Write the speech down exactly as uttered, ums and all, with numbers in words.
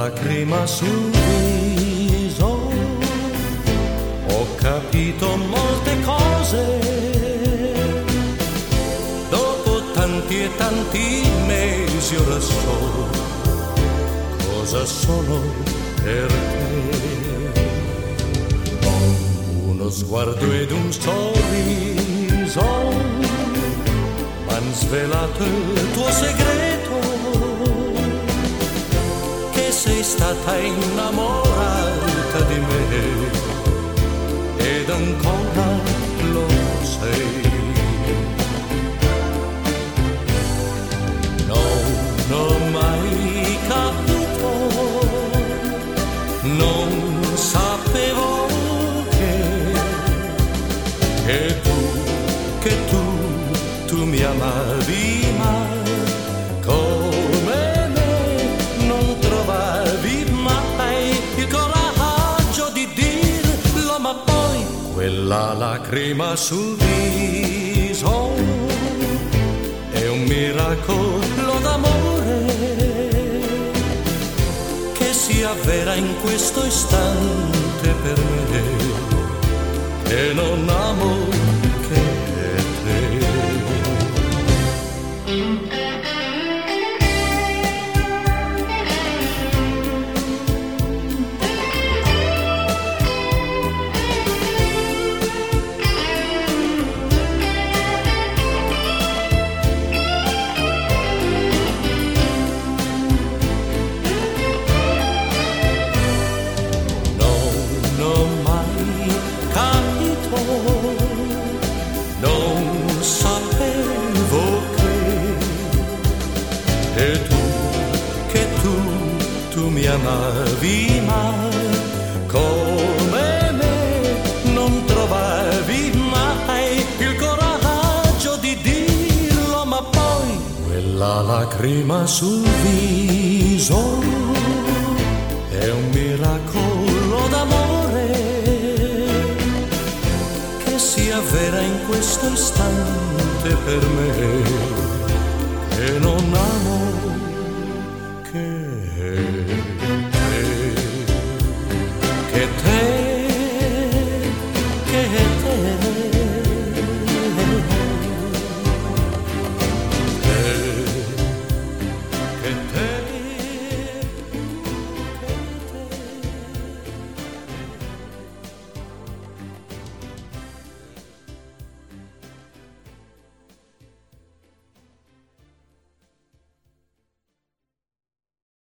lacrima sul viso, ho capito molte cose, dopo tanti e tanti mesi ora so cosa sono per te. Uno sguardo ed un sorriso m'han svelato il tuo segreto, che sei stata innamorata di me ed ancora lo sei. Non ho mai capito, non sapevo che, che tu, che tu, tu mi amavi, ma come me non trovavi mai il coraggio di dirlo, ma poi quella lacrima sul viso è un miracolo d'amore che si avvera in questo istante per me, che non amo che te. Non sapevo che, che tu, che tu, tu mi amavi, ma come me non trovavi mai il coraggio di dirlo, ma poi quella lacrima sul viso è un miracolo d'amore si avvera in questo istante per me, e non amo